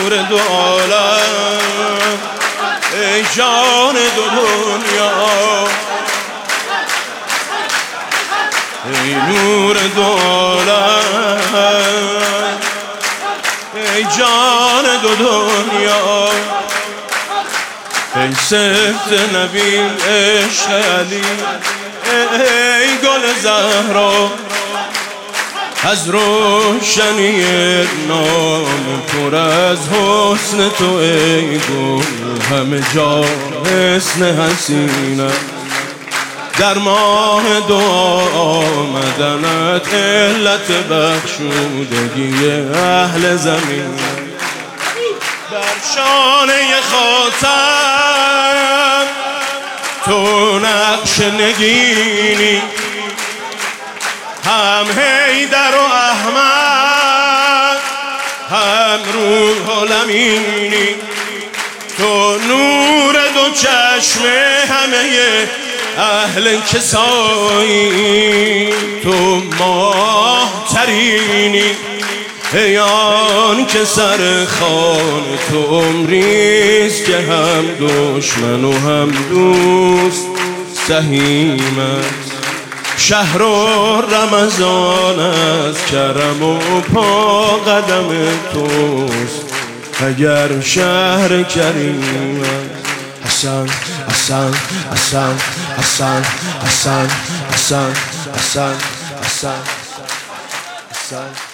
نور دو عالم، ای جان دو دنیا، ای نور دو عالم، ای جان دو دنیا، ای سفت نبی عشق علی، ای گل زهرا، از روشنی نام پر از حسن تو ای گل، همه جا حسن حسینم، در ماه دعا آمدنت علت بخشودگی اهل زمین، در شانه خاتم تو نقش نگینی، هم حیدر و احمد هم روح الامینی، تو نور دو چشم همه اهل کسایی، تو ماه ترینی، ای آن که سر خوان تو عمریست که هم دشمن و هم دوست سهیم است، شهر و رمضان از کرم و پا قدم توست اگر شهر کریم است. حسن حسن حسن حسن حسن حسن حسن حسن حسن